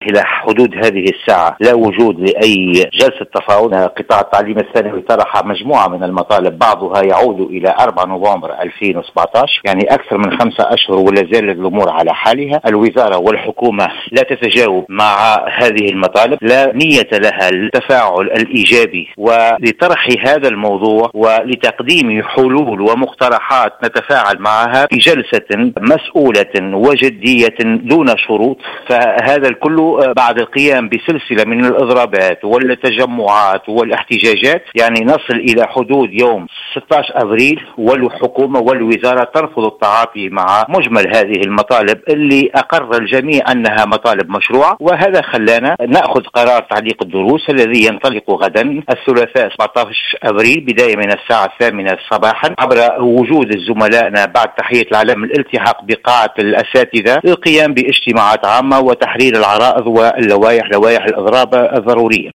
إلى حدود هذه الساعة لا وجود لأي جلسة تفاوض. قطاع التعليم الثانوي طرح مجموعة من المطالب، بعضها يعود إلى 4 نوفمبر 2017، يعني أكثر من 5 أشهر ولا زالت الأمور على حالها. الوزارة والحكومة لا تتجاوب مع هذه المطالب، لا نية لها التفاعل الإيجابي ولطرح هذا الموضوع ولتقديم حلول ومقترحات نتفاعل معها في جلسة مسؤولة وجدية دون شروط. فهذا الكل بعد القيام بسلسلة من الإضرابات والتجمعات والاحتجاجات، يعني نصل إلى حدود يوم 16 أبريل والحكومة والوزارة ترفض التعاطي مع مجمل هذه المطالب اللي أقر الجميع أنها مطالب مشروعة. وهذا خلانا نأخذ قرار تعليق الدروس الذي ينطلق غدا الثلاثاء 17 أبريل بداية من الساعة 8 صباحا، عبر وجود زملائنا بعد تحية العلم الالتحاق بقاعة الأساتذة للقيام باجتماعات عامة وتحرير العرائض واللوائح، لوائح الإضراب الضرورية.